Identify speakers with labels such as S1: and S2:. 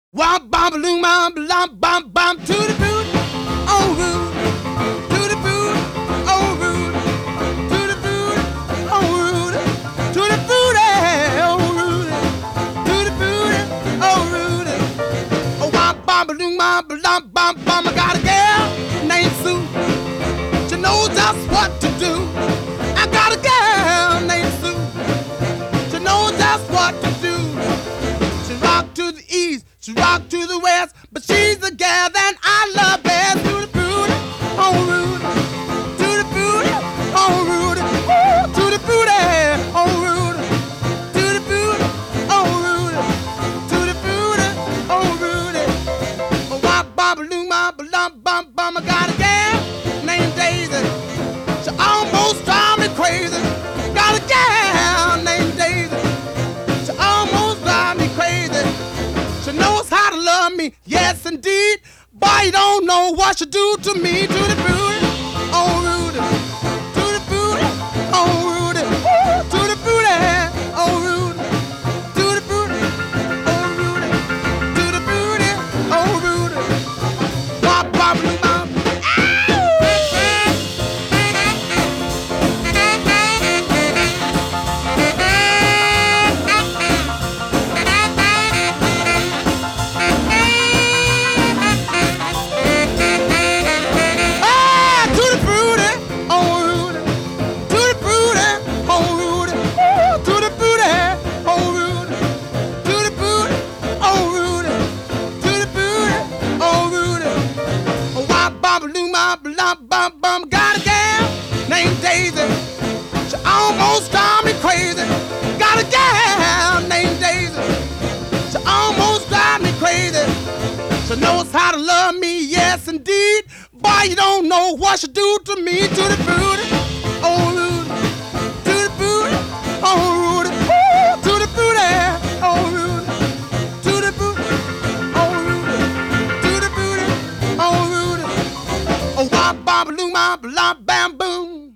S1: Womp bom balloon bom bom bom bom to the boot, oh Rude, to the boot, oh Rude, to the boot, oh Rude, to the boot, oh Rude, to the boot, oh Rude. Oh womp bom balloon bom bom bom bom. I got a girl named Sue. She knows just what to do. I got a girl named Sue. She knows just what to do. She rock to the east. She rock to the west, but she's the gal that I love best. To the booty, oh Rude, to the booty, oh Rude, to the booty, oh Rude, to the booty, oh Rude, to the booty, oh Rude. Oh wop bop balloon bop bum bum bum. I got a gal named Daisy. She almost drive me crazy. Got a gal named Daisy. She almost drive me crazy. She knows how to love me, yes indeed. Boy, you don't know what she do to me. To the booty, oh Rudy. To the booty, oh Rudy. To the booty, oh Rudy. To the booty, oh Rudy. To the booty, oh Rudy. Wop, wop, wop. Bum, bum, got a gal named Daisy. She almost drive me crazy. Got a gal named Daisy. She almost drive me crazy. She knows how to love me, yes indeed. Boy, you don't know what she do to me. To the booty, oh Rudy. To the booty, oh Rudy. To the booty, oh Rudy. To the booty, oh Rudy. To the booty, oh Rudy. Oh, wop, bop, balloon, bop, bam, boom.